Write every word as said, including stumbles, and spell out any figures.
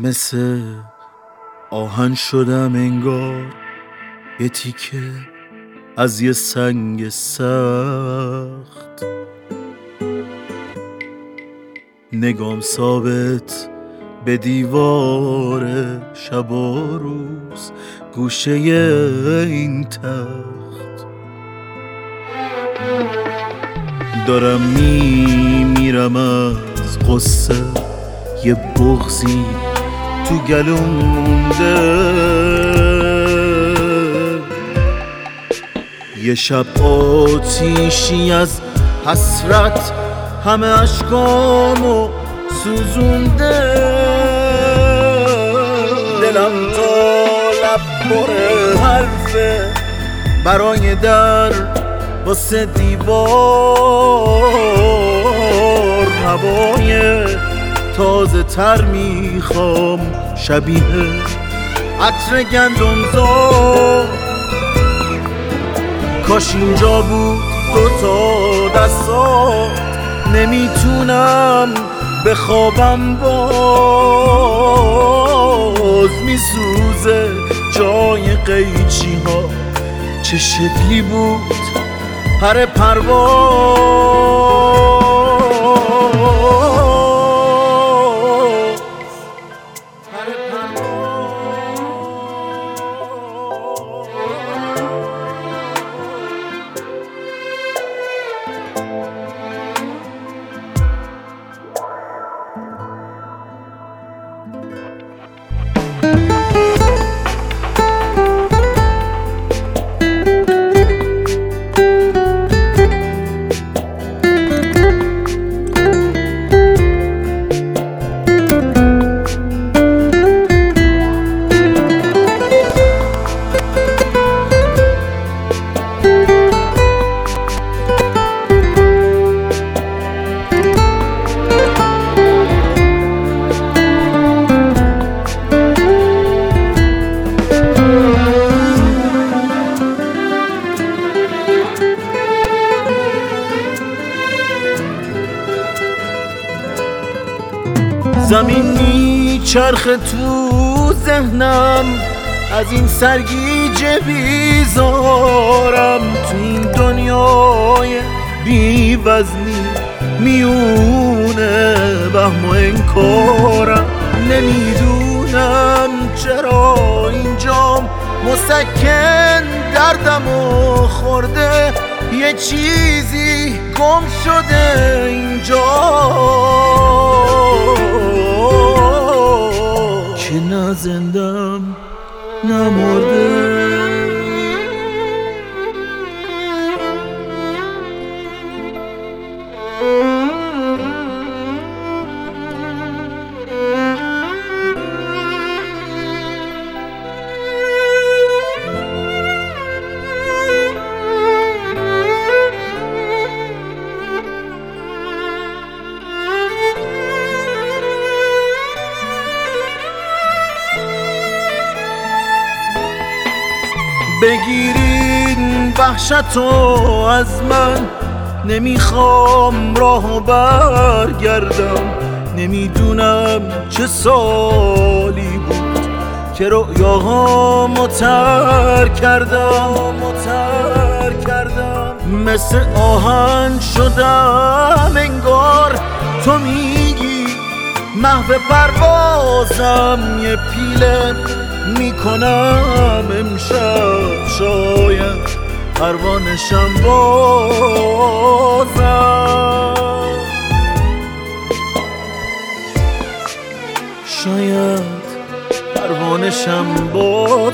مثل آهن شدم انگار، یه تیکه از یه سنگ سخت. نگام ثابت به دیوار شب و روز، گوشه این تخت. دارم میمیرم از قصه، یه بغضی تو گلوم مونده. یه شب آتیشی از حسرت همه اشکامو سوزونده. دلم تا لب پر حرفه برای در واسه دیوار. هوای تازه تر میخوام، شبیه عطر گندمزار. کاش اینجا بود دوتا دستات، نمیتونم بخوابم باز. میسوزه جای قیچی ها، چه شکلی بود پر پرواز. زمین میچرخه تو ذهنم، از این سرگیجه بیزارم. تو این دنیای بی وزنی میونه وهم و انکارم. نمیدونم چرا اینجام مسکن دردمو خورده. یه چیزی گم شده اینجا که نه زندم نه مرده. بگیرین وحشتو از من، نمیخوام راهو برگردم. نمیدونم چه سالی بود که رؤیاهامو ترک کردم ترک کردم. مثل آهن شدم انگار، تو میگی محو پروازم. یه پیله میکنم امشب، شاید پروانشم بازم. شاید پروانشم بازم.